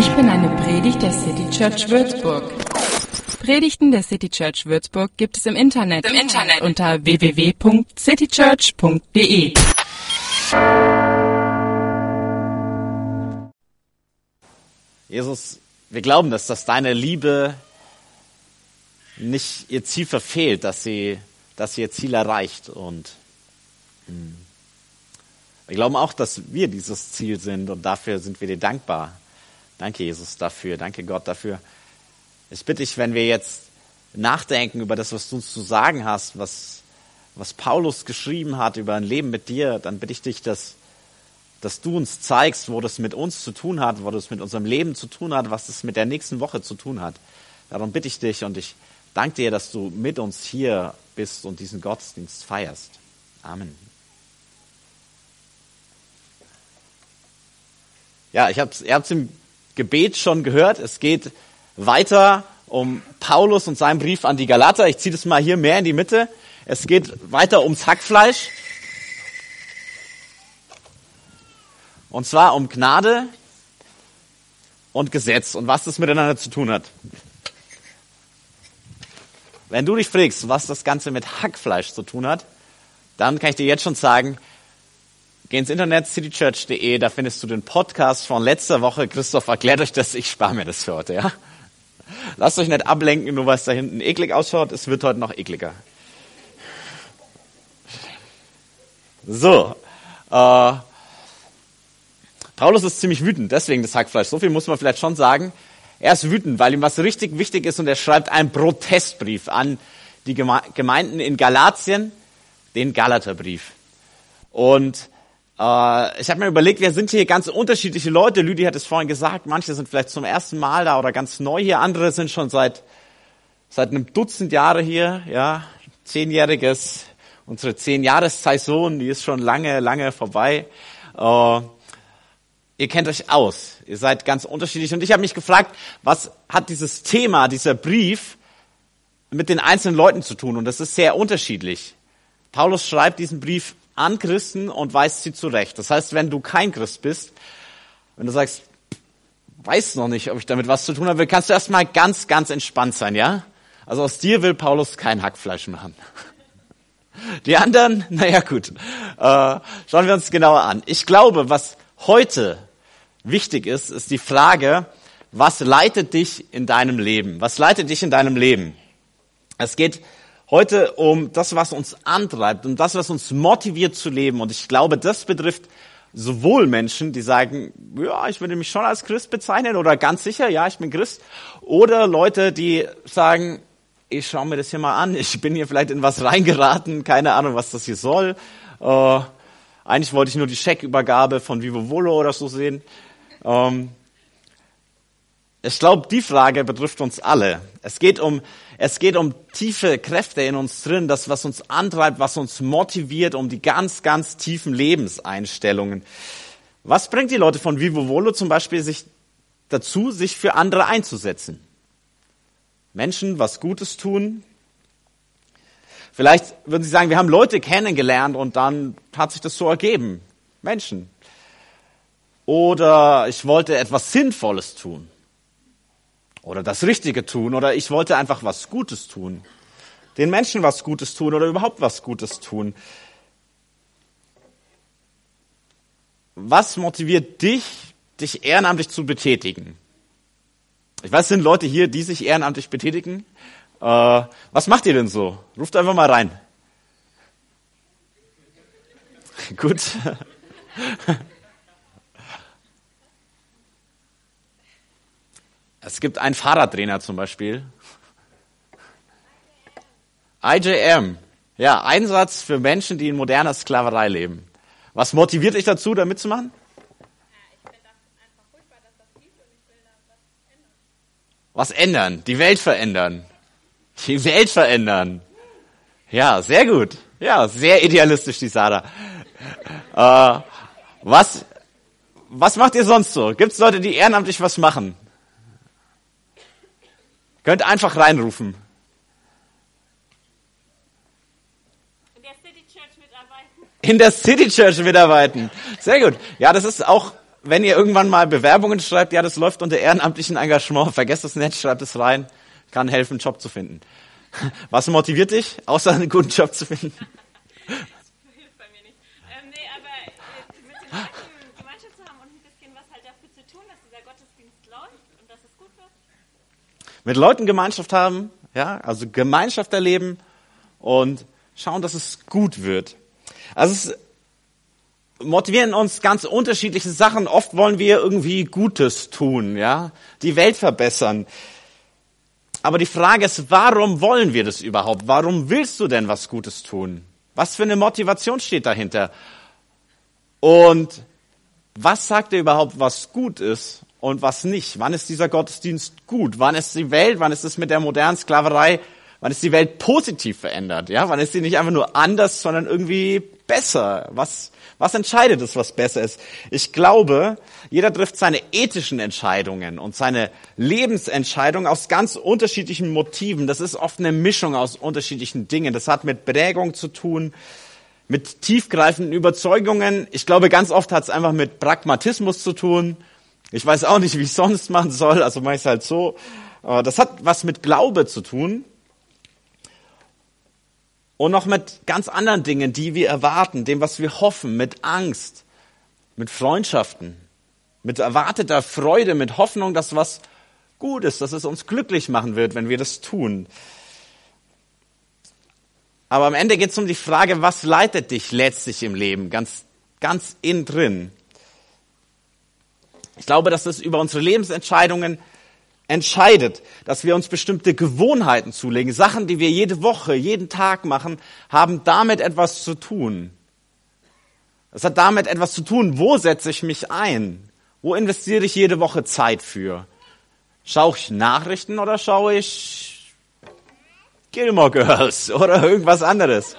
Ich bin eine Predigt der City Church Würzburg. Predigten der City Church Würzburg gibt es im Internet unter www.citychurch.de. Jesus, wir glauben, dass deine Liebe nicht ihr Ziel verfehlt, dass sie ihr Ziel erreicht. Und wir glauben auch, dass wir dieses Ziel sind und dafür sind wir dir dankbar. Danke, Jesus, dafür. Danke, Gott, dafür. Ich bitte dich, wenn wir jetzt nachdenken über das, was du uns zu sagen hast, was Paulus geschrieben hat über ein Leben mit dir, dann bitte ich dich, dass du uns zeigst, wo das mit uns zu tun hat, wo das mit unserem Leben zu tun hat, was das mit der nächsten Woche zu tun hat. Darum bitte ich dich und ich danke dir, dass du mit uns hier bist und diesen Gottesdienst feierst. Amen. Ja, ihr habt's im Gebet schon gehört. Es geht weiter um Paulus und seinen Brief an die Galater. Ich ziehe das mal hier mehr in die Mitte. Es geht weiter ums Hackfleisch. Und zwar um Gnade und Gesetz und was das miteinander zu tun hat. Wenn du dich fragst, was das Ganze mit Hackfleisch zu tun hat, dann kann ich dir jetzt schon sagen, geh ins Internet, citychurch.de, da findest du den Podcast von letzter Woche. Christoph erklärt euch das, ich spare mir das für heute, ja? Lasst euch nicht ablenken, nur weil es da hinten eklig ausschaut, es wird heute noch ekliger. So, Paulus ist ziemlich wütend, deswegen das Hackfleisch. So viel muss man vielleicht schon sagen. Er ist wütend, weil ihm was richtig wichtig ist und er schreibt einen Protestbrief an die Gemeinden in Galatien, den Galaterbrief. Und ich habe mir überlegt, wir sind hier ganz unterschiedliche Leute. Lüdi hat es vorhin gesagt, manche sind vielleicht zum ersten Mal da oder ganz neu hier, andere sind schon seit einem Dutzend Jahre hier, ja, 10-jähriges, unsere 10-Jahres-Saison, die ist schon lange vorbei. Ihr kennt euch aus, ihr seid ganz unterschiedlich. Und ich habe mich gefragt, was hat dieses Thema, dieser Brief mit den einzelnen Leuten zu tun? Und das ist sehr unterschiedlich. Paulus schreibt diesen Brief an Christen und weist sie zurecht. Das heißt, wenn du kein Christ bist, wenn du sagst, weiß noch nicht, ob ich damit was zu tun habe, kannst du erstmal ganz entspannt sein, ja? Also aus dir will Paulus kein Hackfleisch machen. Die anderen, naja gut, schauen wir uns genauer an. Ich glaube, was heute wichtig ist die Frage, was leitet dich in deinem Leben? Was leitet dich in deinem Leben? Es geht heute um das, was uns antreibt, um das, was uns motiviert zu leben. Und ich glaube, das betrifft sowohl Menschen, die sagen, ja, ich würde mich schon als Christ bezeichnen oder ganz sicher, ja, ich bin Christ. Oder Leute, die sagen, ich schaue mir das hier mal an, ich bin hier vielleicht in was reingeraten, keine Ahnung, was das hier soll. Eigentlich wollte ich nur die Scheckübergabe von Vivo Volo oder so sehen. Ich glaube, die Frage betrifft uns alle. Es geht um tiefe Kräfte in uns drin, das, was uns antreibt, was uns motiviert, um die ganz tiefen Lebenseinstellungen. Was bringt die Leute von Vivo Volo zum Beispiel sich für andere einzusetzen? Menschen was Gutes tun. Vielleicht würden sie sagen, wir haben Leute kennengelernt und dann hat sich das so ergeben. Menschen. Oder ich wollte etwas Sinnvolles tun. Oder das Richtige tun. Oder ich wollte einfach was Gutes tun. Den Menschen was Gutes tun oder überhaupt was Gutes tun. Was motiviert dich ehrenamtlich zu betätigen? Ich weiß, es sind Leute hier, die sich ehrenamtlich betätigen. Was macht ihr denn so? Ruft einfach mal rein. Gut. Es gibt einen Fahrradtrainer zum Beispiel. IJM. Ja, Einsatz für Menschen, die in moderner Sklaverei leben. Was motiviert dich dazu, da mitzumachen? Ich finde das einfach furchtbar, dass das gibt und ich will da was ändern. Was ändern? Die Welt verändern. Die Welt verändern. Ja, sehr gut. Ja, sehr idealistisch, die Sarah. Was macht ihr sonst so? Gibt es Leute, die ehrenamtlich was machen? Könnt einfach reinrufen. In der City Church mitarbeiten. In der City Church mitarbeiten. Sehr gut. Ja, das ist auch wenn ihr irgendwann mal Bewerbungen schreibt, ja, das läuft unter ehrenamtlichen Engagement, vergesst das nicht, schreibt es rein, kann helfen, einen Job zu finden. Was motiviert dich, außer einen guten Job zu finden? Das hilft bei mir nicht. Nee, aber mit den Leuten Gemeinschaft zu haben und ein bisschen was halt dafür zu tun, dass dieser Gottesdienst läuft und dass es gut wird. Mit Leuten Gemeinschaft haben, ja, also Gemeinschaft erleben und schauen, dass es gut wird. Also es motivieren uns ganz unterschiedliche Sachen. Oft wollen wir irgendwie Gutes tun, ja, die Welt verbessern. Aber die Frage ist, warum wollen wir das überhaupt? Warum willst du denn was Gutes tun? Was für eine Motivation steht dahinter? Und was sagt dir überhaupt, was gut ist und was nicht? Wann ist dieser Gottesdienst gut? Wann ist die Welt, wann ist es mit der modernen Sklaverei, wann ist die Welt positiv verändert? Ja, wann ist sie nicht einfach nur anders, sondern irgendwie besser? Was entscheidet es, was besser ist? Ich glaube, jeder trifft seine ethischen Entscheidungen und seine Lebensentscheidungen aus ganz unterschiedlichen Motiven. Das ist oft eine Mischung aus unterschiedlichen Dingen. Das hat mit Prägung zu tun, mit tiefgreifenden Überzeugungen. Ich glaube, ganz oft hat es einfach mit Pragmatismus zu tun. Ich weiß auch nicht, wie ich sonst machen soll, also mache ich es halt so. Das hat was mit Glaube zu tun. Und noch mit ganz anderen Dingen, die wir erwarten, dem, was wir hoffen, mit Angst, mit Freundschaften, mit erwarteter Freude, mit Hoffnung, dass was gut ist, dass es uns glücklich machen wird, wenn wir das tun. Aber am Ende geht es um die Frage, was leitet dich letztlich im Leben, ganz innen drin. Ich glaube, dass das über unsere Lebensentscheidungen entscheidet, dass wir uns bestimmte Gewohnheiten zulegen. Sachen, die wir jede Woche, jeden Tag machen, haben damit etwas zu tun. Es hat damit etwas zu tun, wo setze ich mich ein? Wo investiere ich jede Woche Zeit für? Schaue ich Nachrichten oder schaue ich Gilmore Girls oder irgendwas anderes?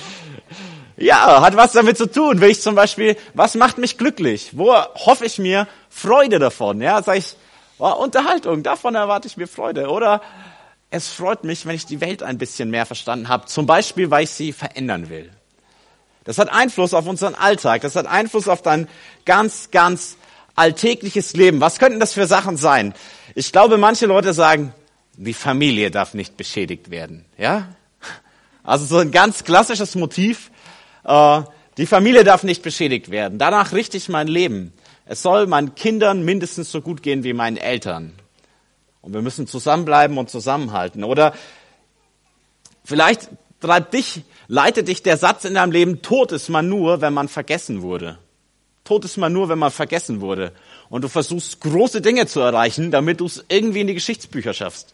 Ja, hat was damit zu tun. Will ich zum Beispiel, was macht mich glücklich? Wo hoffe ich mir Freude davon? Ja, sage ich, Unterhaltung, davon erwarte ich mir Freude. Oder es freut mich, wenn ich die Welt ein bisschen mehr verstanden habe. Zum Beispiel, weil ich sie verändern will. Das hat Einfluss auf unseren Alltag. Das hat Einfluss auf dein ganz alltägliches Leben. Was könnten das für Sachen sein? Ich glaube, manche Leute sagen, die Familie darf nicht beschädigt werden. Ja? Also so ein ganz klassisches Motiv. Die Familie darf nicht beschädigt werden. Danach richte ich mein Leben. Es soll meinen Kindern mindestens so gut gehen wie meinen Eltern. Und wir müssen zusammenbleiben und zusammenhalten. Oder vielleicht leitet dich der Satz in deinem Leben, tot ist man nur, wenn man vergessen wurde. Tot ist man nur, wenn man vergessen wurde. Und du versuchst, große Dinge zu erreichen, damit du es irgendwie in die Geschichtsbücher schaffst.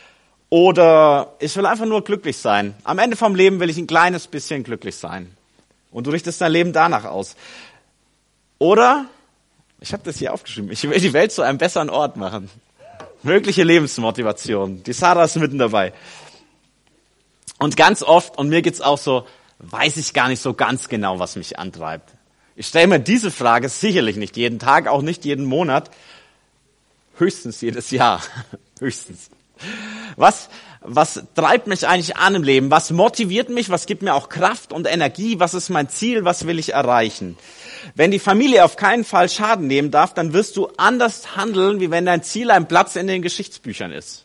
Oder ich will einfach nur glücklich sein. Am Ende vom Leben will ich ein kleines bisschen glücklich sein. Und du richtest dein Leben danach aus. Oder, ich habe das hier aufgeschrieben, ich will die Welt zu einem besseren Ort machen. Mögliche Lebensmotivation. Die Sarah ist mitten dabei. Und ganz oft, und mir geht's auch so, weiß ich gar nicht so ganz genau, was mich antreibt. Ich stelle mir diese Frage sicherlich nicht jeden Tag, auch nicht jeden Monat, höchstens jedes Jahr. Höchstens. Was treibt mich eigentlich an im Leben? Was motiviert mich? Was gibt mir auch Kraft und Energie? Was ist mein Ziel? Was will ich erreichen? Wenn die Familie auf keinen Fall Schaden nehmen darf, dann wirst du anders handeln, wie wenn dein Ziel ein Platz in den Geschichtsbüchern ist.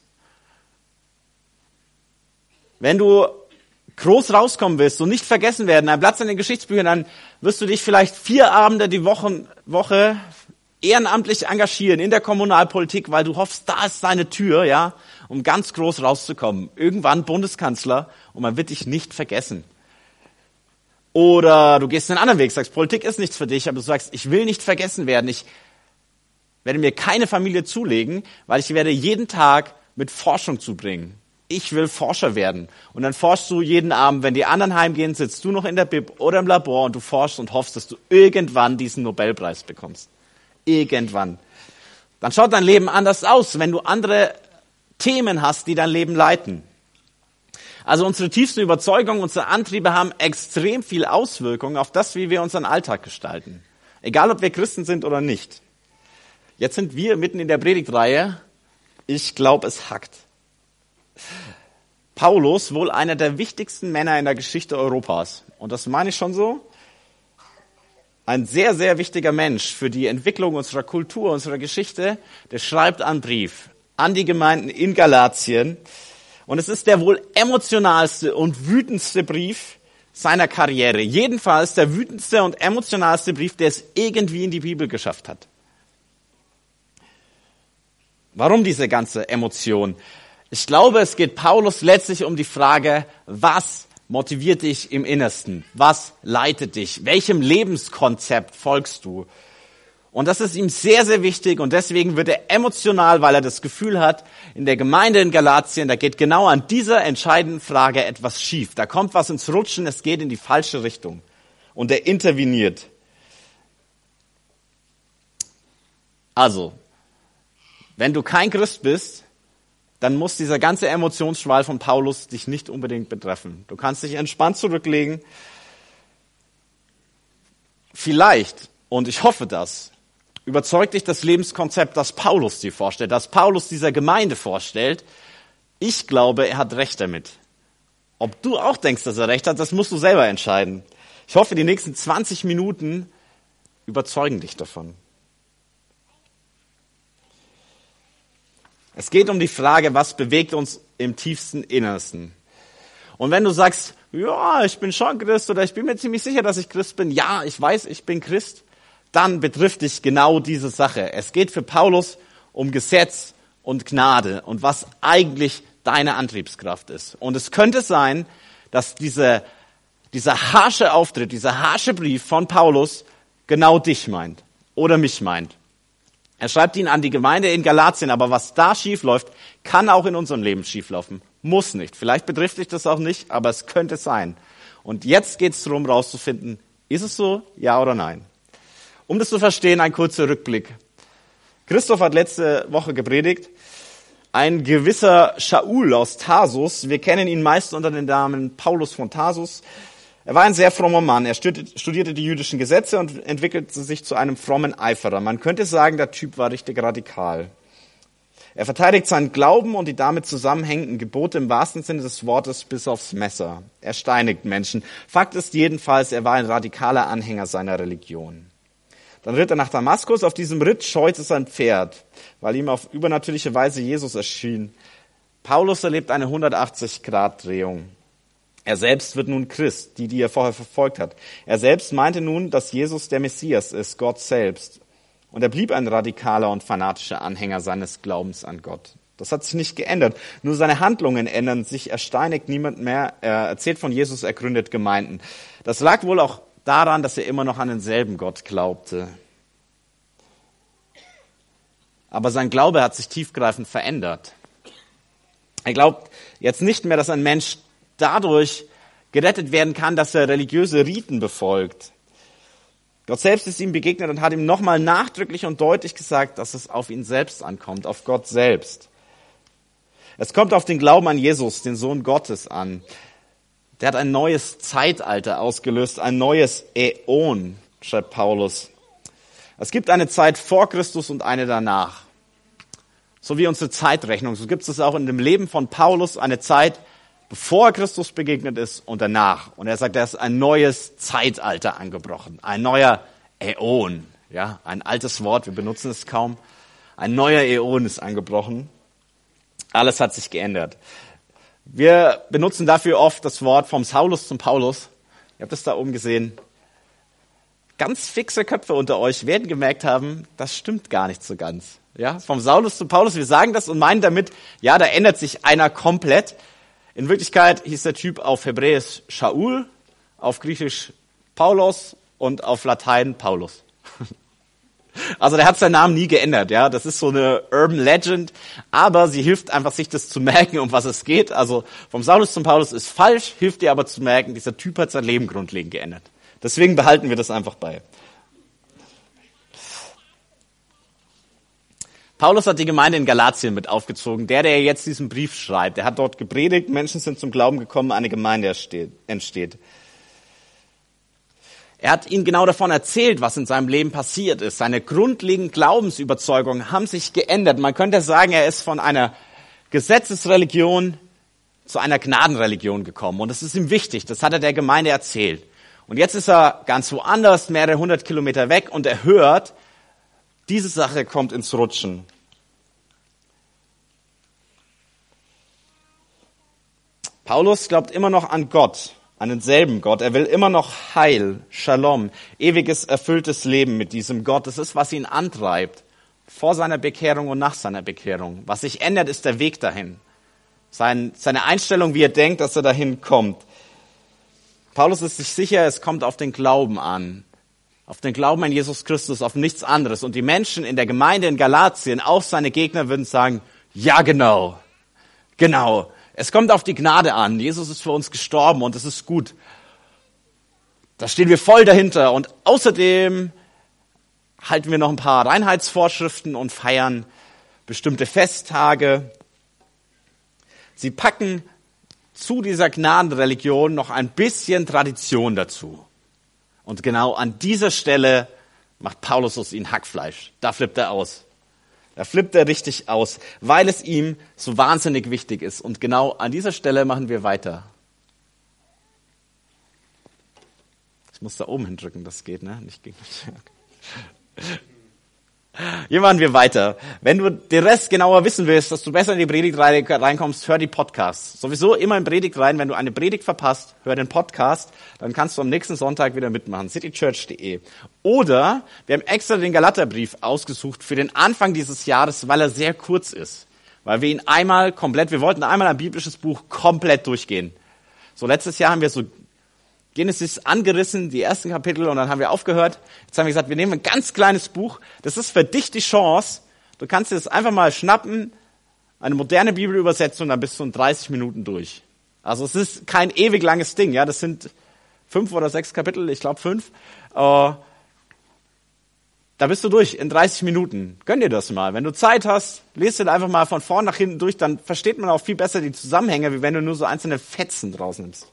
Wenn du groß rauskommen willst und nicht vergessen werden, ein Platz in den Geschichtsbüchern, dann wirst du dich vielleicht 4 Abende die Woche ehrenamtlich engagieren in der Kommunalpolitik, weil du hoffst, da ist deine Tür, ja, um ganz groß rauszukommen. Irgendwann Bundeskanzler und man wird dich nicht vergessen. Oder du gehst einen anderen Weg, sagst, Politik ist nichts für dich, aber du sagst, ich will nicht vergessen werden. Ich werde mir keine Familie zulegen, weil ich werde jeden Tag mit Forschung zubringen. Ich will Forscher werden. Und dann forschst du jeden Abend, wenn die anderen heimgehen, sitzt du noch in der Bib oder im Labor und du forschst und hoffst, dass du irgendwann diesen Nobelpreis bekommst. Irgendwann. Dann schaut dein Leben anders aus, wenn du andere Themen hast, die dein Leben leiten. Also unsere tiefsten Überzeugungen, unsere Antriebe haben extrem viel Auswirkungen auf das, wie wir unseren Alltag gestalten. Egal, ob wir Christen sind oder nicht. Jetzt sind wir mitten in der Predigtreihe. Ich glaube, es hackt. Paulus, wohl einer der wichtigsten Männer in der Geschichte Europas. Und das meine ich schon so. ein sehr, sehr wichtiger Mensch für die Entwicklung unserer Kultur, unserer Geschichte, der schreibt einen Brief an die Gemeinden in Galatien. Und es ist der wohl emotionalste und wütendste Brief seiner Karriere. Jedenfalls der wütendste und emotionalste Brief, der es irgendwie in die Bibel geschafft hat. Warum diese ganze Emotion? Ich glaube, es geht Paulus letztlich um die Frage, was motiviert dich im Innersten? Was leitet dich? Welchem Lebenskonzept folgst du? Und das ist ihm sehr, sehr wichtig und deswegen wird er emotional, weil er das Gefühl hat, in der Gemeinde in Galatien, da geht genau an dieser entscheidenden Frage etwas schief. Da kommt was ins Rutschen, es geht in die falsche Richtung. Und er interveniert. Also, wenn du kein Christ bist, dann muss dieser ganze Emotionsschwall von Paulus dich nicht unbedingt betreffen. Du kannst dich entspannt zurücklegen. Vielleicht, und ich hoffe das, überzeugt dich das Lebenskonzept, das Paulus dir vorstellt, das Paulus dieser Gemeinde vorstellt. Ich glaube, er hat recht damit. Ob du auch denkst, dass er recht hat, das musst du selber entscheiden. Ich hoffe, die nächsten 20 Minuten überzeugen dich davon. Es geht um die Frage, was bewegt uns im tiefsten Innersten. Und wenn du sagst, ja, ich bin schon Christ oder ich bin mir ziemlich sicher, dass ich Christ bin, ja, ich weiß, ich bin Christ, dann betrifft dich genau diese Sache. Es geht für Paulus um Gesetz und Gnade und was eigentlich deine Antriebskraft ist. Und es könnte sein, dass dieser harsche Auftritt, dieser harsche Brief von Paulus genau dich meint oder mich meint. Er schreibt ihn an die Gemeinde in Galatien, aber was da schief läuft, kann auch in unserem Leben schief laufen. Muss nicht. Vielleicht betrifft dich das auch nicht, aber es könnte sein. Und jetzt geht es darum, rauszufinden, ist es so, ja oder nein? Um das zu verstehen, ein kurzer Rückblick. Christoph hat letzte Woche gepredigt. Ein gewisser Shaul aus Tarsus, wir kennen ihn meist unter dem Namen Paulus von Tarsus. Er war ein sehr frommer Mann. Er studierte die jüdischen Gesetze und entwickelte sich zu einem frommen Eiferer. Man könnte sagen, der Typ war richtig radikal. Er verteidigt seinen Glauben und die damit zusammenhängenden Gebote im wahrsten Sinne des Wortes bis aufs Messer. Er steinigt Menschen. Fakt ist jedenfalls, er war ein radikaler Anhänger seiner Religion. Dann ritt er nach Damaskus. Auf diesem Ritt scheute sein Pferd, weil ihm auf übernatürliche Weise Jesus erschien. Paulus erlebt eine 180-Grad-Drehung. Er selbst wird nun Christ, die er vorher verfolgt hat. Er selbst meinte nun, dass Jesus der Messias ist, Gott selbst. Und er blieb ein radikaler und fanatischer Anhänger seines Glaubens an Gott. Das hat sich nicht geändert. Nur seine Handlungen ändern sich. Er steinigt niemand mehr. Er erzählt von Jesus, er gründet Gemeinden. Das lag wohl auch daran, dass er immer noch an denselben Gott glaubte. Aber sein Glaube hat sich tiefgreifend verändert. Er glaubt jetzt nicht mehr, dass ein Mensch dadurch gerettet werden kann, dass er religiöse Riten befolgt. Gott selbst ist ihm begegnet und hat ihm nochmal nachdrücklich und deutlich gesagt, dass es auf ihn selbst ankommt, auf Gott selbst. Es kommt auf den Glauben an Jesus, den Sohn Gottes, an. Der hat ein neues Zeitalter ausgelöst, ein neues Äon, schreibt Paulus. Es gibt eine Zeit vor Christus und eine danach. So wie unsere Zeitrechnung, so gibt es auch in dem Leben von Paulus eine Zeit, bevor Christus begegnet ist und danach. Und er sagt, da ist ein neues Zeitalter angebrochen, ein neuer Äon. Ja, ein altes Wort, wir benutzen es kaum. Ein neuer Äon ist angebrochen. Alles hat sich geändert. Wir benutzen dafür oft das Wort vom Saulus zum Paulus. Ihr habt es da oben gesehen. Ganz fixe Köpfe unter euch werden gemerkt haben, das stimmt gar nicht so ganz. Ja, vom Saulus zum Paulus, wir sagen das und meinen damit, ja, da ändert sich einer komplett. In Wirklichkeit hieß der Typ auf Hebräisch Shaul, auf Griechisch Paulos und auf Latein Paulus. Also der hat seinen Namen nie geändert, ja. Das ist so eine Urban Legend, aber sie hilft einfach, sich das zu merken, um was es geht. Also vom Saulus zum Paulus ist falsch, hilft dir aber zu merken, dieser Typ hat sein Leben grundlegend geändert. Deswegen behalten wir das einfach bei. Paulus hat die Gemeinde in Galatien mit aufgezogen, der jetzt diesen Brief schreibt. Er hat dort gepredigt, Menschen sind zum Glauben gekommen, eine Gemeinde entsteht. Er hat ihnen genau davon erzählt, was in seinem Leben passiert ist. Seine grundlegenden Glaubensüberzeugungen haben sich geändert. Man könnte sagen, er ist von einer Gesetzesreligion zu einer Gnadenreligion gekommen. Und das ist ihm wichtig, das hat er der Gemeinde erzählt. Und jetzt ist er ganz woanders, mehrere 100 Kilometer weg, und er hört, diese Sache kommt ins Rutschen. Paulus glaubt immer noch an Gott, an denselben Gott. Er will immer noch Heil, Shalom, ewiges, erfülltes Leben mit diesem Gott. Das ist, was ihn antreibt, vor seiner Bekehrung und nach seiner Bekehrung. Was sich ändert, ist der Weg dahin. Seine Einstellung, wie er denkt, dass er dahin kommt. Paulus ist sich sicher, es kommt auf den Glauben an. Auf den Glauben an Jesus Christus, auf nichts anderes. Und die Menschen in der Gemeinde in Galatien, auch seine Gegner, würden sagen, ja genau, genau. Es kommt auf die Gnade an. Jesus ist für uns gestorben und es ist gut. Da stehen wir voll dahinter. Und außerdem halten wir noch ein paar Reinheitsvorschriften und feiern bestimmte Festtage. Sie packen zu dieser Gnadenreligion noch ein bisschen Tradition dazu. Und genau an dieser Stelle macht Paulus aus ihnen Hackfleisch. Da flippt er aus. Da flippt er richtig aus, weil es ihm so wahnsinnig wichtig ist. Und genau an dieser Stelle machen wir weiter. Ich muss da oben hindrücken, das geht, ne? Nicht gegen Hier machen wir weiter. Wenn du den Rest genauer wissen willst, dass du besser in die Predigt reinkommst, hör die Podcasts. Sowieso immer in Predigt rein. Wenn du eine Predigt verpasst, hör den Podcast. Dann kannst du am nächsten Sonntag wieder mitmachen. citychurch.de. Oder wir haben extra den Galaterbrief ausgesucht für den Anfang dieses Jahres, weil er sehr kurz ist. Weil wir ihn wir wollten einmal ein biblisches Buch komplett durchgehen. So letztes Jahr haben wir so Genesis angerissen, die ersten Kapitel, und dann haben wir aufgehört. Jetzt haben wir gesagt, wir nehmen ein ganz kleines Buch. Das ist für dich die Chance. Du kannst dir das einfach mal schnappen, eine moderne Bibelübersetzung, dann bist du in 30 Minuten durch. Also es ist kein ewig langes Ding, ja. Das sind 5 oder 6 Kapitel, ich glaube 5. Da bist du durch in 30 Minuten. Gönn dir das mal. Wenn du Zeit hast, lest dir einfach mal von vorn nach hinten durch, dann versteht man auch viel besser die Zusammenhänge, wie wenn du nur so einzelne Fetzen draus nimmst.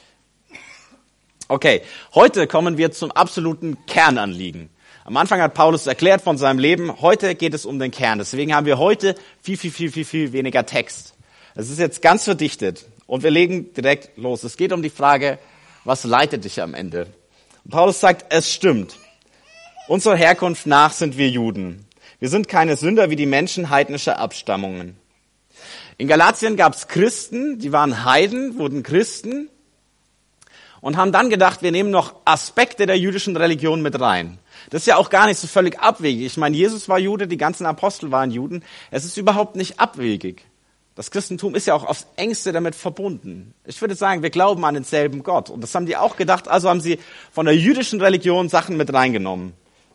Okay, heute kommen wir zum absoluten Kernanliegen. Am Anfang hat Paulus erklärt von seinem Leben, heute geht es um den Kern. Deswegen haben wir heute viel weniger Text. Es ist jetzt ganz verdichtet und wir legen direkt los. Es geht um die Frage, was leitet dich am Ende? Und Paulus sagt, es stimmt. Unserer Herkunft nach sind wir Juden. Wir sind keine Sünder wie die Menschen heidnischer Abstammungen. In Galatien gab es Christen, die waren Heiden, wurden Christen, und haben dann gedacht, wir nehmen noch Aspekte der jüdischen Religion mit rein. Das ist ja auch gar nicht so völlig abwegig. Ich meine, Jesus war Jude, die ganzen Apostel waren Juden. Es ist überhaupt nicht abwegig. Das Christentum ist ja auch aufs Engste damit verbunden. Ich würde sagen, wir glauben an denselben Gott. Und das haben die auch gedacht, also haben sie von der jüdischen Religion Sachen mit reingenommen.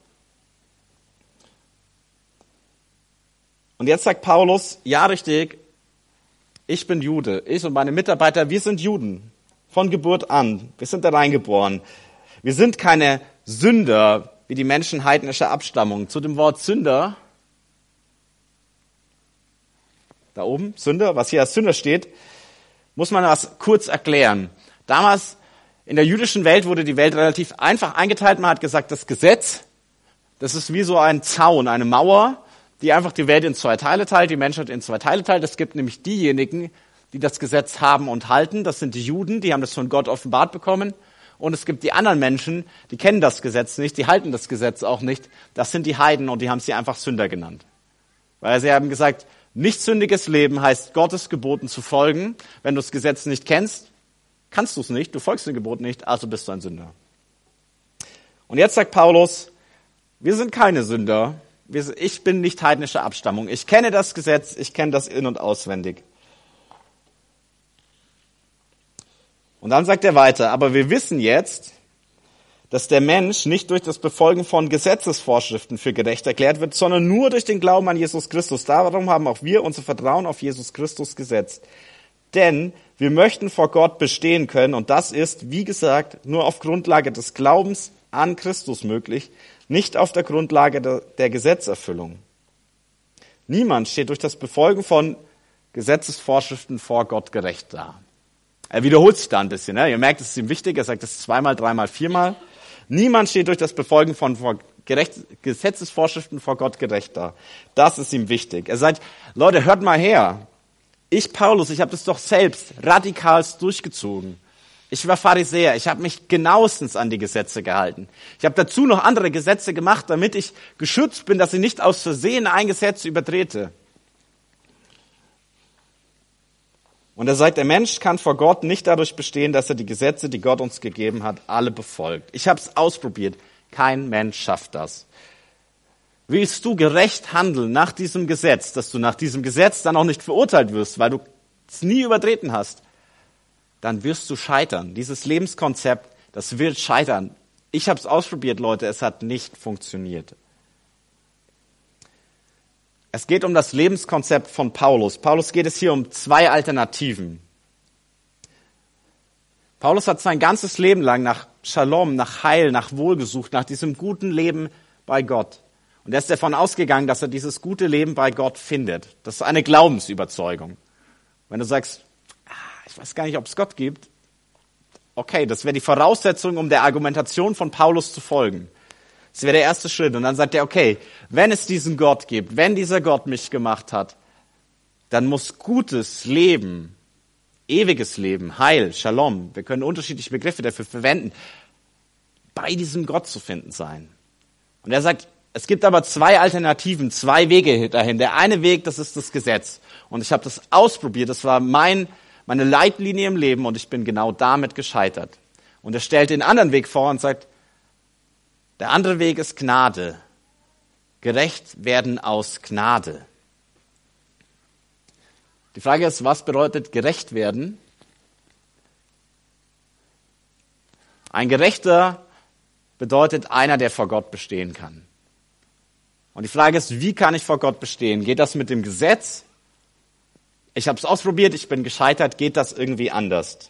Und jetzt sagt Paulus, ja richtig, ich bin Jude. Ich und meine Mitarbeiter, wir sind Juden. Von Geburt an. Wir sind da reingeboren. Wir sind keine Sünder, wie die Menschen heidnischer Abstammung. Zu dem Wort Sünder, da oben, Sünder, was hier als Sünder steht, muss man das kurz erklären. Damals in der jüdischen Welt wurde die Welt relativ einfach eingeteilt. Man hat gesagt, das Gesetz, das ist wie so ein Zaun, eine Mauer, die einfach die Welt in 2 Teile teilt, die Menschheit in 2 Teile teilt. Es gibt nämlich diejenigen, die das Gesetz haben und halten. Das sind die Juden, die haben das von Gott offenbart bekommen. Und es gibt die anderen Menschen, die kennen das Gesetz nicht, die halten das Gesetz auch nicht. Das sind die Heiden und die haben sie einfach Sünder genannt. Weil sie haben gesagt, nicht sündiges Leben heißt, Gottes Geboten zu folgen. Wenn du das Gesetz nicht kennst, kannst du es nicht, du folgst dem Gebot nicht, also bist du ein Sünder. Und jetzt sagt Paulus, wir sind keine Sünder. Ich bin nicht heidnischer Abstammung. Ich kenne das Gesetz, ich kenne das in- und auswendig. Und dann sagt er weiter, aber wir wissen jetzt, dass der Mensch nicht durch das Befolgen von Gesetzesvorschriften für gerecht erklärt wird, sondern nur durch den Glauben an Jesus Christus. Darum haben auch wir unser Vertrauen auf Jesus Christus gesetzt. Denn wir möchten vor Gott bestehen können und das ist, wie gesagt, nur auf Grundlage des Glaubens an Christus möglich, nicht auf der Grundlage der Gesetzerfüllung. Niemand steht durch das Befolgen von Gesetzesvorschriften vor Gott gerecht da. Er wiederholt sich da ein bisschen. Ne? Ihr merkt, es ist ihm wichtig. Er sagt es 2-mal, 3-mal, 4-mal. Niemand steht durch das Befolgen von Gesetzesvorschriften vor Gott gerecht da. Das ist ihm wichtig. Er sagt, Leute, hört mal her. Ich, Paulus, ich habe das doch selbst radikalst durchgezogen. Ich war Pharisäer. Ich habe mich genauestens an die Gesetze gehalten. Ich habe dazu noch andere Gesetze gemacht, damit ich geschützt bin, dass ich nicht aus Versehen ein Gesetz übertrete. Und er sagt, der Mensch kann vor Gott nicht dadurch bestehen, dass er die Gesetze, die Gott uns gegeben hat, alle befolgt. Ich habe es ausprobiert. Kein Mensch schafft das. Willst du gerecht handeln nach diesem Gesetz, dass du nach diesem Gesetz dann auch nicht verurteilt wirst, weil du es nie übertreten hast, dann wirst du scheitern. Dieses Lebenskonzept, das wird scheitern. Ich habe es ausprobiert, Leute, es hat nicht funktioniert. Es geht um das Lebenskonzept von Paulus. Paulus geht es hier um zwei Alternativen. Paulus hat sein ganzes Leben lang nach Shalom, nach Heil, nach Wohl gesucht, nach diesem guten Leben bei Gott. Und er ist davon ausgegangen, dass er dieses gute Leben bei Gott findet. Das ist eine Glaubensüberzeugung. Wenn du sagst, ich weiß gar nicht, ob es Gott gibt, okay, das wäre die Voraussetzung, um der Argumentation von Paulus zu folgen. Das wäre der erste Schritt. Und dann sagt er, okay, wenn es diesen Gott gibt, wenn dieser Gott mich gemacht hat, dann muss gutes Leben, ewiges Leben, Heil, Shalom, wir können unterschiedliche Begriffe dafür verwenden, bei diesem Gott zu finden sein. Und er sagt, es gibt aber zwei Alternativen, zwei Wege dahin. Der eine Weg, das ist das Gesetz. Und ich habe das ausprobiert, das war meine Leitlinie im Leben und ich bin genau damit gescheitert. Und er stellt den anderen Weg vor und sagt, der andere Weg ist Gnade. Gerecht werden aus Gnade. Die Frage ist, was bedeutet gerecht werden? Ein Gerechter bedeutet einer, der vor Gott bestehen kann. Und die Frage ist, wie kann ich vor Gott bestehen? Geht das mit dem Gesetz? Ich habe es ausprobiert, ich bin gescheitert. Geht das irgendwie anders?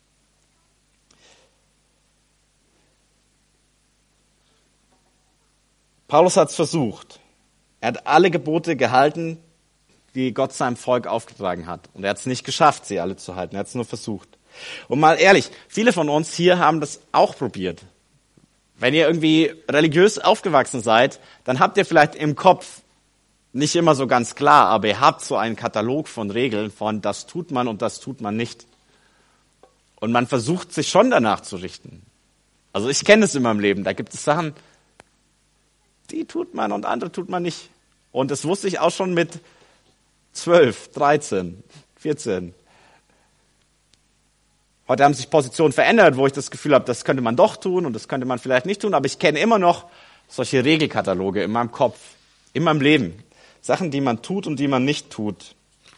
Paulus hat es versucht. Er hat alle Gebote gehalten, die Gott seinem Volk aufgetragen hat. Und er hat es nicht geschafft, sie alle zu halten. Er hat es nur versucht. Und mal ehrlich, viele von uns hier haben das auch probiert. Wenn ihr irgendwie religiös aufgewachsen seid, dann habt ihr vielleicht im Kopf, nicht immer so ganz klar, aber ihr habt so einen Katalog von Regeln von das tut man und das tut man nicht. Und man versucht sich schon danach zu richten. Also ich kenne es in meinem Leben, da gibt es Sachen, die tut man und andere tut man nicht. Und das wusste ich auch schon mit 12, 13, 14. Heute haben sich Positionen verändert, wo ich das Gefühl habe, das könnte man doch tun und das könnte man vielleicht nicht tun. Aber ich kenne immer noch solche Regelkataloge in meinem Kopf, in meinem Leben. Sachen, die man tut und die man nicht tut.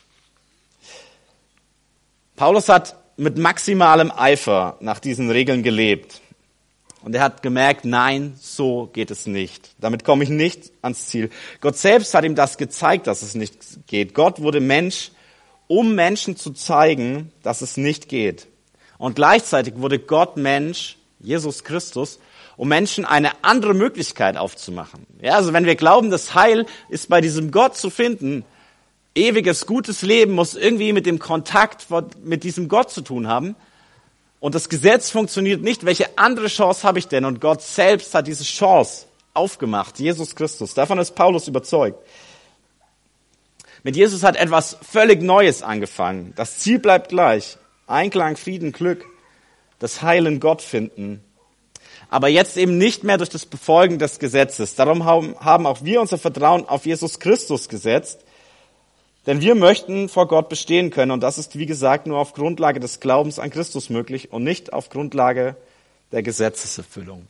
Paulus hat mit maximalem Eifer nach diesen Regeln gelebt. Und er hat gemerkt, nein, so geht es nicht. Damit komme ich nicht ans Ziel. Gott selbst hat ihm das gezeigt, dass es nicht geht. Gott wurde Mensch, um Menschen zu zeigen, dass es nicht geht. Und gleichzeitig wurde Gott Mensch, Jesus Christus, um Menschen eine andere Möglichkeit aufzumachen. Ja, also wenn wir glauben, das Heil ist bei diesem Gott zu finden, ewiges, gutes Leben muss irgendwie mit dem Kontakt mit diesem Gott zu tun haben. Und das Gesetz funktioniert nicht. Welche andere Chance habe ich denn? Und Gott selbst hat diese Chance aufgemacht, Jesus Christus. Davon ist Paulus überzeugt. Mit Jesus hat etwas völlig Neues angefangen. Das Ziel bleibt gleich. Einklang, Frieden, Glück, das Heil in Gott finden. Aber jetzt eben nicht mehr durch das Befolgen des Gesetzes. Darum haben auch wir unser Vertrauen auf Jesus Christus gesetzt. Denn wir möchten vor Gott bestehen können. Und das ist, wie gesagt, nur auf Grundlage des Glaubens an Christus möglich und nicht auf Grundlage der Gesetzeserfüllung.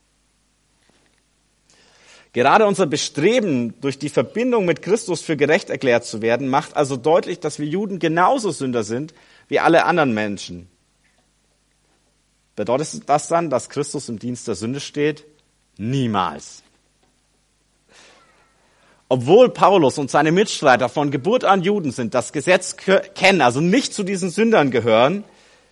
Gerade unser Bestreben, durch die Verbindung mit Christus für gerecht erklärt zu werden, macht also deutlich, dass wir Juden genauso Sünder sind wie alle anderen Menschen. Bedeutet das dann, dass Christus im Dienst der Sünde steht? Niemals. Obwohl Paulus und seine Mitstreiter von Geburt an Juden sind, das Gesetz kennen, also nicht zu diesen Sündern gehören,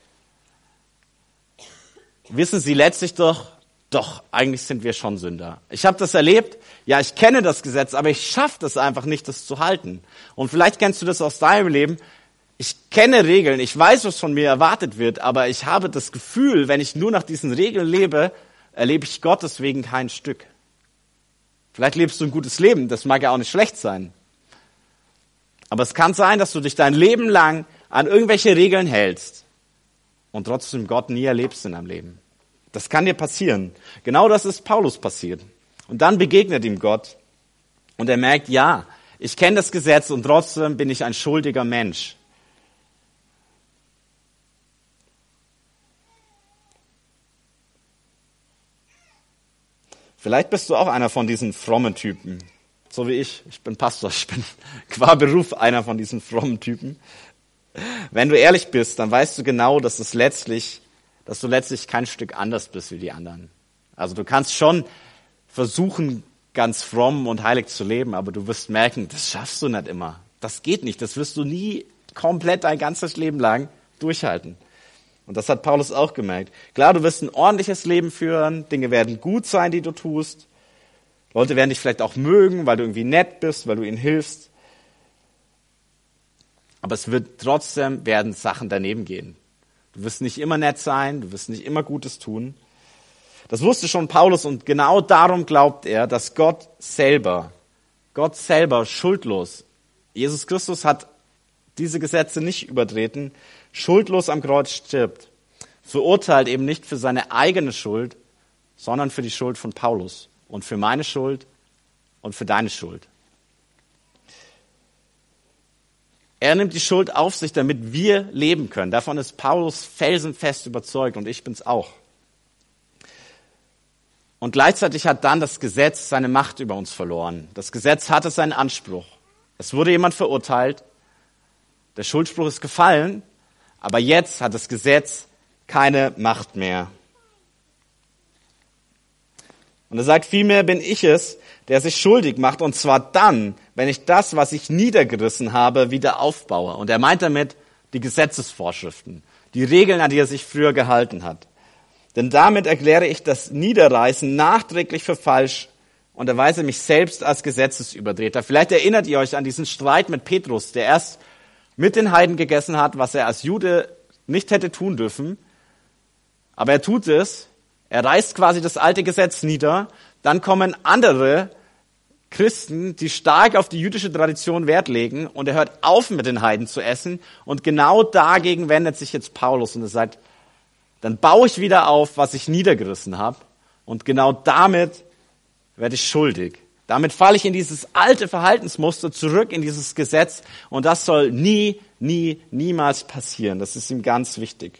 wissen sie letztlich doch, eigentlich sind wir schon Sünder. Ich habe das erlebt, ja, ich kenne das Gesetz, aber ich schaffe das einfach nicht, das zu halten. Und vielleicht kennst du das aus deinem Leben. Ich kenne Regeln, ich weiß, was von mir erwartet wird, aber ich habe das Gefühl, wenn ich nur nach diesen Regeln lebe, erlebe ich Gott deswegen kein Stück. Vielleicht lebst du ein gutes Leben, das mag ja auch nicht schlecht sein. Aber es kann sein, dass du dich dein Leben lang an irgendwelche Regeln hältst. und trotzdem Gott nie erlebst in deinem Leben. Das kann dir passieren. Genau das ist Paulus passiert. Und dann begegnet ihm Gott und er merkt, ja, ich kenne das Gesetz und trotzdem bin ich ein schuldiger Mensch. Vielleicht bist du auch einer von diesen frommen Typen, so wie ich. Ich bin Pastor, ich bin qua Beruf einer von diesen frommen Typen. Wenn du ehrlich bist, dann weißt du genau, dass du letztlich kein Stück anders bist wie die anderen. Also du kannst schon versuchen, ganz fromm und heilig zu leben, aber du wirst merken, das schaffst du nicht immer. Das geht nicht, das wirst du nie komplett dein ganzes Leben lang durchhalten. Und das hat Paulus auch gemerkt. Klar, du wirst ein ordentliches Leben führen, Dinge werden gut sein, die du tust. Leute werden dich vielleicht auch mögen, weil du irgendwie nett bist, weil du ihnen hilfst. Aber es wird trotzdem werden Sachen daneben gehen. Du wirst nicht immer nett sein, du wirst nicht immer Gutes tun. Das wusste schon Paulus und genau darum glaubt er, dass Gott selber schuldlos, Jesus Christus hat diese Gesetze nicht übertreten, schuldlos am Kreuz stirbt, verurteilt eben nicht für seine eigene Schuld, sondern für die Schuld von Paulus und für meine Schuld und für deine Schuld. Er nimmt die Schuld auf sich, damit wir leben können. Davon ist Paulus felsenfest überzeugt und ich bin's auch. Und gleichzeitig hat dann das Gesetz seine Macht über uns verloren. Das Gesetz hatte seinen Anspruch. Es wurde jemand verurteilt, der Schuldspruch ist gefallen, aber jetzt hat das Gesetz keine Macht mehr. Und er sagt, vielmehr bin ich es, der sich schuldig macht, und zwar dann, wenn ich das, was ich niedergerissen habe, wieder aufbaue. Und er meint damit die Gesetzesvorschriften, die Regeln, an die er sich früher gehalten hat. Denn damit erkläre ich das Niederreißen nachträglich für falsch und erweise mich selbst als Gesetzesübertreter. Vielleicht erinnert ihr euch an diesen Streit mit Petrus, der erst mit den Heiden gegessen hat, was er als Jude nicht hätte tun dürfen. Aber er tut es. Er reißt quasi das alte Gesetz nieder. Dann kommen andere Christen, die stark auf die jüdische Tradition Wert legen. Und er hört auf, mit den Heiden zu essen. Und genau dagegen wendet sich jetzt Paulus. Und er sagt, dann baue ich wieder auf, was ich niedergerissen habe. Und genau damit werde ich schuldig. Damit falle ich in dieses alte Verhaltensmuster zurück, in dieses Gesetz. Und das soll niemals passieren. Das ist ihm ganz wichtig.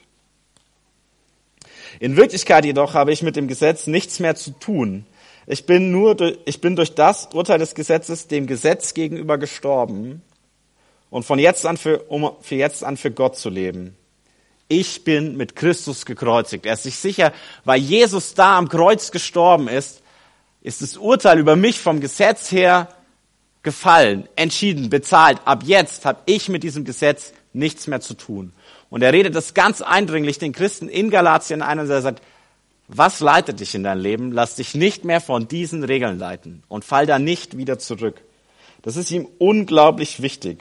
In Wirklichkeit jedoch habe ich mit dem Gesetz nichts mehr zu tun. Ich bin durch das Urteil des Gesetzes dem Gesetz gegenüber gestorben und um jetzt an für Gott zu leben. Ich bin mit Christus gekreuzigt. Er ist sich sicher, weil Jesus da am Kreuz gestorben ist das Urteil über mich vom Gesetz her gefallen, entschieden, bezahlt. Ab jetzt habe ich mit diesem Gesetz nichts mehr zu tun. Und er redet das ganz eindringlich den Christen in Galatien ein und er sagt, was leitet dich in dein Leben? Lass dich nicht mehr von diesen Regeln leiten und fall da nicht wieder zurück. Das ist ihm unglaublich wichtig.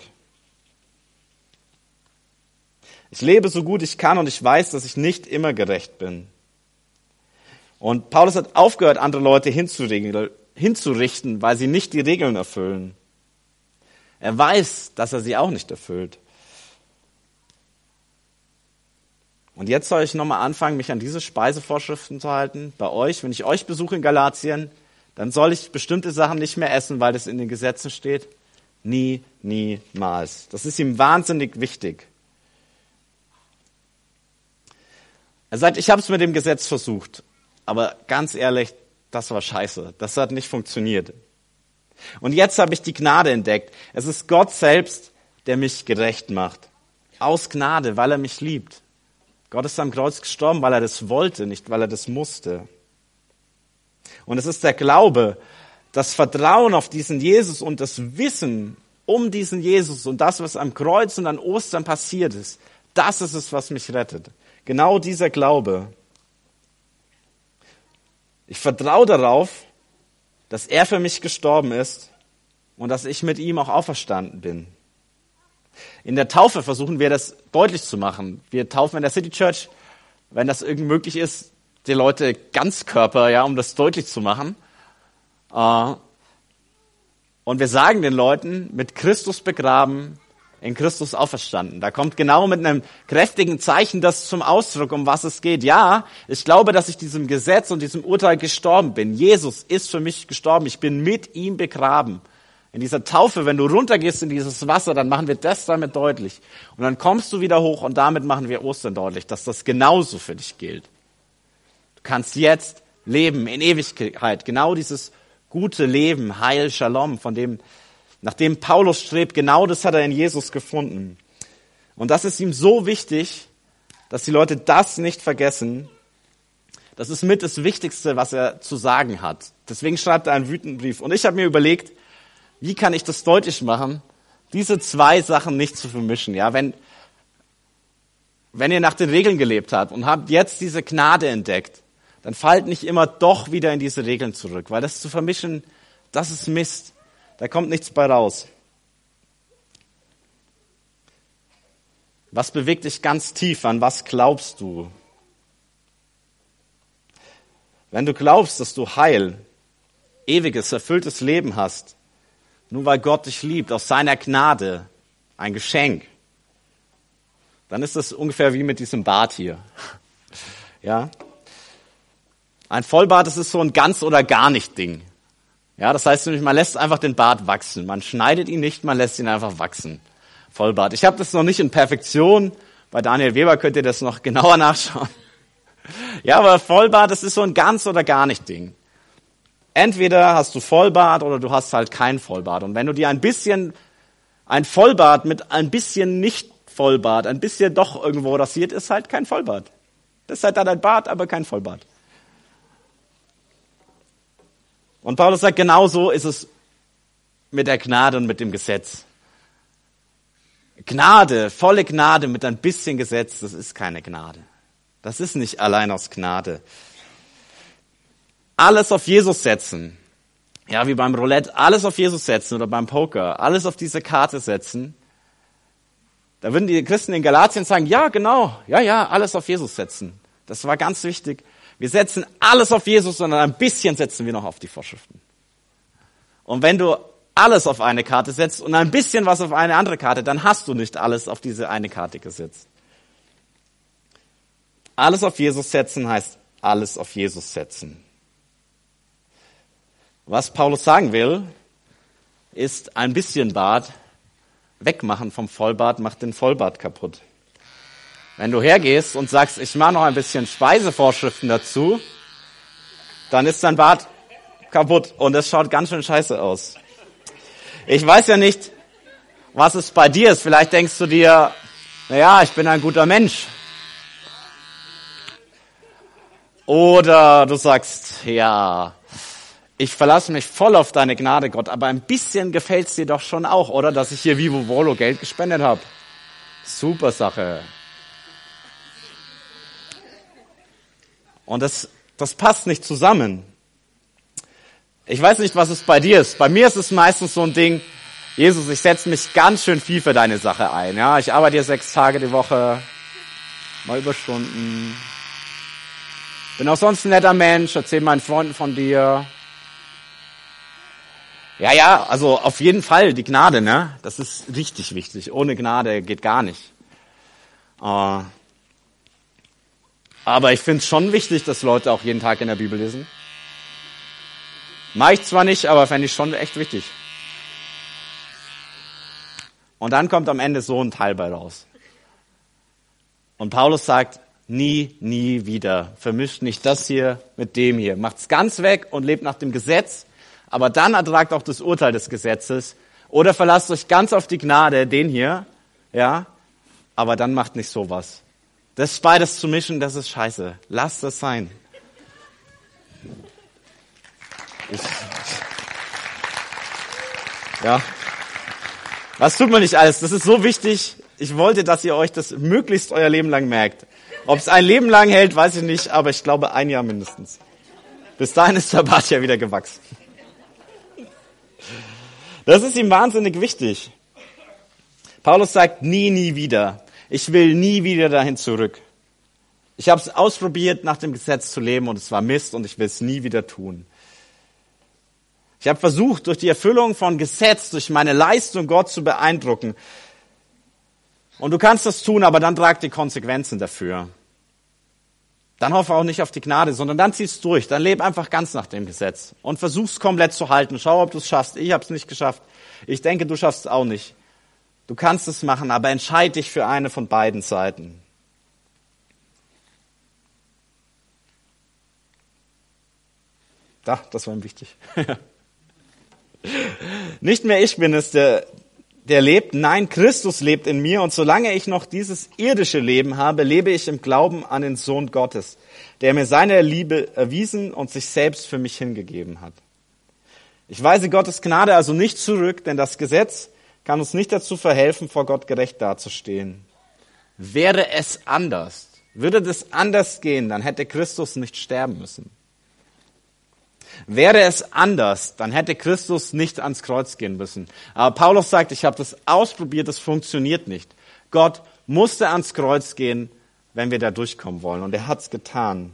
Ich lebe so gut ich kann und ich weiß, dass ich nicht immer gerecht bin. Und Paulus hat aufgehört, andere Leute hinzurichten, weil sie nicht die Regeln erfüllen. Er weiß, dass er sie auch nicht erfüllt. Und jetzt soll ich nochmal anfangen, mich an diese Speisevorschriften zu halten. Bei euch, wenn ich euch besuche in Galatien, dann soll ich bestimmte Sachen nicht mehr essen, weil das in den Gesetzen steht. Niemals. Das ist ihm wahnsinnig wichtig. Er sagt, ich habe es mit dem Gesetz versucht. Aber ganz ehrlich, das war scheiße. Das hat nicht funktioniert. Und jetzt habe ich die Gnade entdeckt. Es ist Gott selbst, der mich gerecht macht. Aus Gnade, weil er mich liebt. Gott ist am Kreuz gestorben, weil er das wollte, nicht weil er das musste. Und es ist der Glaube, das Vertrauen auf diesen Jesus und das Wissen um diesen Jesus und das, was am Kreuz und an Ostern passiert ist. Das ist es, was mich rettet. Genau dieser Glaube. Ich vertraue darauf, dass er für mich gestorben ist und dass ich mit ihm auch auferstanden bin. In der Taufe versuchen wir das deutlich zu machen. Wir taufen in der City Church, wenn das irgend möglich ist, die Leute Ganzkörper, ja, um das deutlich zu machen. Und wir sagen den Leuten, mit Christus begraben in Christus auferstanden. Da kommt genau mit einem kräftigen Zeichen das zum Ausdruck, um was es geht. Ja, ich glaube, dass ich diesem Gesetz und diesem Urteil gestorben bin. Jesus ist für mich gestorben. Ich bin mit ihm begraben. In dieser Taufe, wenn du runtergehst in dieses Wasser, dann machen wir das damit deutlich. Und dann kommst du wieder hoch und damit machen wir Ostern deutlich, dass das genauso für dich gilt. Du kannst jetzt leben in Ewigkeit. Genau dieses gute Leben, Heil, Shalom, nach dem Paulus strebt, genau das hat er in Jesus gefunden. Und das ist ihm so wichtig, dass die Leute das nicht vergessen. Das ist mit das Wichtigste, was er zu sagen hat. Deswegen schreibt er einen wütenden Brief. Und ich habe mir überlegt, wie kann ich das deutlich machen, diese zwei Sachen nicht zu vermischen. Ja, wenn ihr nach den Regeln gelebt habt und habt jetzt diese Gnade entdeckt, dann fallt nicht immer doch wieder in diese Regeln zurück, weil das zu vermischen, das ist Mist. Da kommt nichts bei raus. Was bewegt dich ganz tief? An was glaubst du? Wenn du glaubst, dass du Heil, ewiges, erfülltes Leben hast, nur weil Gott dich liebt, aus seiner Gnade, ein Geschenk, dann ist das ungefähr wie mit diesem Bart hier. Ja? Ein Vollbart, das ist so ein ganz oder gar nicht Ding. Ja, das heißt nämlich, man lässt einfach den Bart wachsen. Man schneidet ihn nicht, man lässt ihn einfach wachsen. Vollbart. Ich habe das noch nicht in Perfektion. Bei Daniel Weber könnt ihr das noch genauer nachschauen. Ja, aber Vollbart, das ist so ein ganz oder gar nicht Ding. Entweder hast du Vollbart oder du hast halt kein Vollbart. Und wenn du dir ein Vollbart mit ein bisschen nicht Vollbart, ein bisschen doch irgendwo rasiert, ist halt kein Vollbart. Das ist halt dann ein Bart, aber kein Vollbart. Und Paulus sagt, genau so ist es mit der Gnade und mit dem Gesetz. Gnade, volle Gnade mit ein bisschen Gesetz, das ist keine Gnade. Das ist nicht allein aus Gnade. Alles auf Jesus setzen, ja, wie beim Roulette, alles auf Jesus setzen oder beim Poker, alles auf diese Karte setzen. Da würden die Christen in Galatien sagen, ja, genau, ja, alles auf Jesus setzen. Das war ganz wichtig. Wir setzen alles auf Jesus, sondern ein bisschen setzen wir noch auf die Vorschriften. Und wenn du alles auf eine Karte setzt und ein bisschen was auf eine andere Karte, dann hast du nicht alles auf diese eine Karte gesetzt. Alles auf Jesus setzen heißt alles auf Jesus setzen. Was Paulus sagen will, ist ein bisschen Bart wegmachen vom Vollbart, macht den Vollbart kaputt. Wenn du hergehst und sagst, ich mache noch ein bisschen Speisevorschriften dazu, dann ist dein Bart kaputt und es schaut ganz schön scheiße aus. Ich weiß ja nicht, was es bei dir ist. Vielleicht denkst du dir, naja, ich bin ein guter Mensch. Oder du sagst, ja, ich verlasse mich voll auf deine Gnade, Gott, aber ein bisschen gefällt's dir doch schon auch, oder? Dass ich hier Vivo Volo Geld gespendet habe. Super Sache. Und das passt nicht zusammen. Ich weiß nicht, was es bei dir ist. Bei mir ist es meistens so ein Ding, Jesus, ich setze mich ganz schön viel für deine Sache ein. Ja, ich arbeite hier 6 Tage die Woche, mal Überstunden. Bin auch sonst ein netter Mensch, erzähle meinen Freunden von dir. Ja, also auf jeden Fall die Gnade, ne? Das ist richtig wichtig. Ohne Gnade geht gar nicht. Aber ich finde es schon wichtig, dass Leute auch jeden Tag in der Bibel lesen. Mache ich zwar nicht, aber fände ich schon echt wichtig. Und dann kommt am Ende so ein Teil bei raus. Und Paulus sagt, nie wieder. Vermischt nicht das hier mit dem hier. Macht's ganz weg und lebt nach dem Gesetz. Aber dann ertragt auch das Urteil des Gesetzes. Oder verlasst euch ganz auf die Gnade, den hier. Ja, aber dann macht nicht sowas. Das beides zu mischen, das ist scheiße. Lasst das sein. Ja. Was tut man nicht alles? Das ist so wichtig. Ich wollte, dass ihr euch das möglichst euer Leben lang merkt. Ob es ein Leben lang hält, weiß ich nicht, aber ich glaube 1 Jahr mindestens. Bis dahin ist der Bart ja wieder gewachsen. Das ist ihm wahnsinnig wichtig. Paulus sagt nie wieder. Ich will nie wieder dahin zurück. Ich habe es ausprobiert, nach dem Gesetz zu leben und es war Mist und ich will es nie wieder tun. Ich habe versucht, durch die Erfüllung von Gesetz, durch meine Leistung Gott zu beeindrucken. Und du kannst das tun, aber dann trag die Konsequenzen dafür. Dann hoffe auch nicht auf die Gnade, sondern dann zieh's durch. Dann leb einfach ganz nach dem Gesetz und versuch's komplett zu halten. Schau, ob du es schaffst. Ich habe es nicht geschafft. Ich denke, du schaffst es auch nicht. Du kannst es machen, aber entscheid dich für eine von beiden Seiten. Das war ihm wichtig. Nicht mehr ich bin es, der lebt. Nein, Christus lebt in mir. Und solange ich noch dieses irdische Leben habe, lebe ich im Glauben an den Sohn Gottes, der mir seine Liebe erwiesen und sich selbst für mich hingegeben hat. Ich weise Gottes Gnade also nicht zurück, denn das Gesetz kann uns nicht dazu verhelfen, vor Gott gerecht dazustehen. Wäre es anders, würde das anders gehen, dann hätte Christus nicht sterben müssen. Wäre es anders, dann hätte Christus nicht ans Kreuz gehen müssen. Aber Paulus sagt, ich habe das ausprobiert, das funktioniert nicht. Gott musste ans Kreuz gehen, wenn wir da durchkommen wollen. Und er hat es getan.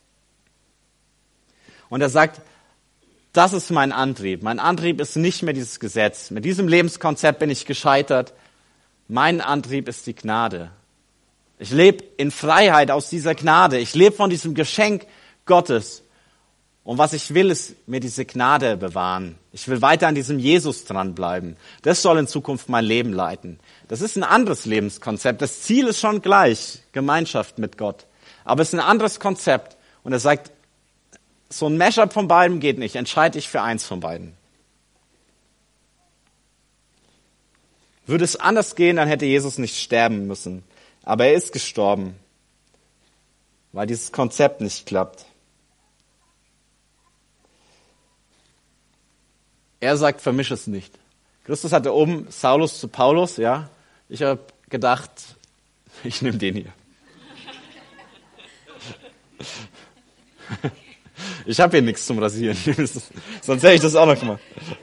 Und er sagt, das ist mein Antrieb. Mein Antrieb ist nicht mehr dieses Gesetz. Mit diesem Lebenskonzept bin ich gescheitert. Mein Antrieb ist die Gnade. Ich lebe in Freiheit aus dieser Gnade. Ich lebe von diesem Geschenk Gottes. Und was ich will, ist mir diese Gnade bewahren. Ich will weiter an diesem Jesus dranbleiben. Das soll in Zukunft mein Leben leiten. Das ist ein anderes Lebenskonzept. Das Ziel ist schon gleich, Gemeinschaft mit Gott. Aber es ist ein anderes Konzept. Und er sagt, so ein Mashup von beidem geht nicht. Entscheide dich für eins von beiden. Würde es anders gehen, dann hätte Jesus nicht sterben müssen. Aber er ist gestorben, weil dieses Konzept nicht klappt. Er sagt, vermisch es nicht. Christus hatte oben Saulus zu Paulus, ja. Ich habe gedacht, ich nehme den hier. Ich habe hier nichts zum Rasieren, sonst hätte ich das auch noch gemacht.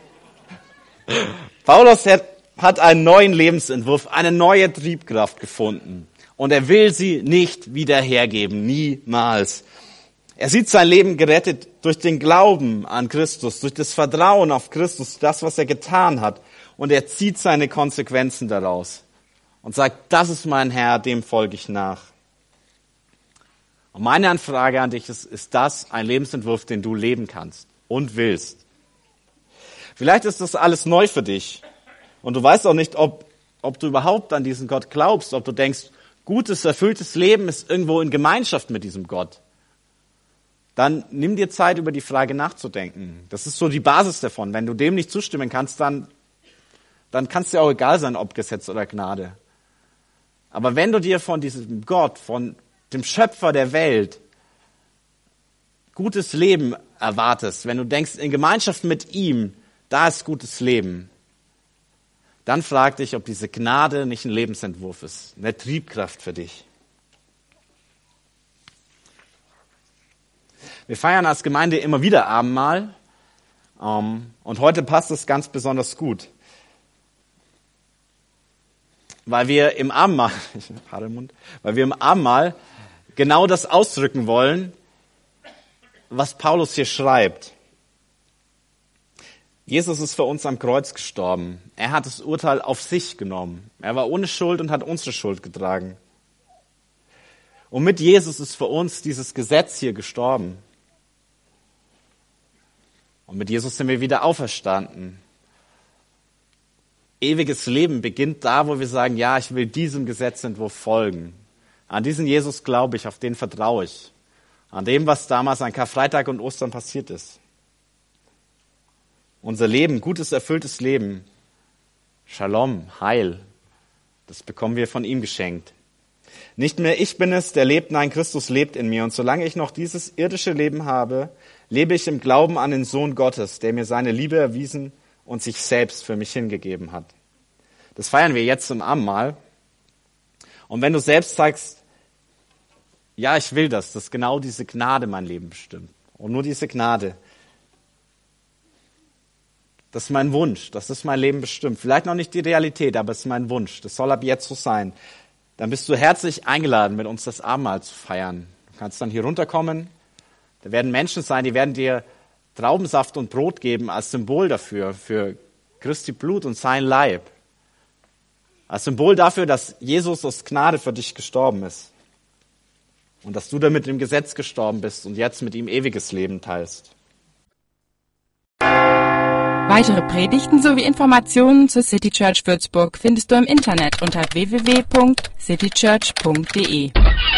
Paulus hat einen neuen Lebensentwurf, eine neue Triebkraft gefunden. Und er will sie nicht wieder hergeben, niemals. Er sieht sein Leben gerettet durch den Glauben an Christus, durch das Vertrauen auf Christus, das, was er getan hat. Und er zieht seine Konsequenzen daraus und sagt, das ist mein Herr, dem folge ich nach. Und meine Anfrage an dich ist das ein Lebensentwurf, den du leben kannst und willst? Vielleicht ist das alles neu für dich und du weißt auch nicht, ob du überhaupt an diesen Gott glaubst, ob du denkst, gutes, erfülltes Leben ist irgendwo in Gemeinschaft mit diesem Gott. Dann nimm dir Zeit, über die Frage nachzudenken. Das ist so die Basis davon. Wenn du dem nicht zustimmen kannst, dann kann es dir auch egal sein, ob Gesetz oder Gnade. Aber wenn du dir von diesem Gott, von dem Schöpfer der Welt, gutes Leben erwartest, wenn du denkst, in Gemeinschaft mit ihm, da ist gutes Leben, dann frag dich, ob diese Gnade nicht ein Lebensentwurf ist, eine Triebkraft für dich. Wir feiern als Gemeinde immer wieder Abendmahl und heute passt es ganz besonders gut, weil wir im Abendmahl genau das ausdrücken wollen, was Paulus hier schreibt. Jesus ist für uns am Kreuz gestorben. Er hat das Urteil auf sich genommen. Er war ohne Schuld und hat unsere Schuld getragen. Und mit Jesus ist für uns dieses Gesetz hier gestorben. Und mit Jesus sind wir wieder auferstanden. Ewiges Leben beginnt da, wo wir sagen, ja, ich will diesem Gesetzentwurf folgen. An diesen Jesus glaube ich, auf den vertraue ich. An dem, was damals an Karfreitag und Ostern passiert ist. Unser Leben, gutes, erfülltes Leben, Shalom, Heil, das bekommen wir von ihm geschenkt. Nicht mehr ich bin es, der lebt, nein, Christus lebt in mir. Und solange ich noch dieses irdische Leben habe, lebe ich im Glauben an den Sohn Gottes, der mir seine Liebe erwiesen und sich selbst für mich hingegeben hat. Das feiern wir jetzt im Abendmahl. Und wenn du selbst sagst, ja, ich will das, dass genau diese Gnade mein Leben bestimmt. Und nur diese Gnade. Das ist mein Wunsch, das ist mein Leben bestimmt. Vielleicht noch nicht die Realität, aber es ist mein Wunsch. Das soll ab jetzt so sein. Dann bist du herzlich eingeladen, mit uns das Abendmahl zu feiern. Du kannst dann hier runterkommen. Da werden Menschen sein, die werden dir Traubensaft und Brot geben als Symbol dafür, für Christi Blut und sein Leib. Als Symbol dafür, dass Jesus aus Gnade für dich gestorben ist. Und dass du dann mit dem Gesetz gestorben bist und jetzt mit ihm ewiges Leben teilst. Weitere Predigten sowie Informationen zur City Church Würzburg findest du im Internet unter www.citychurch.de.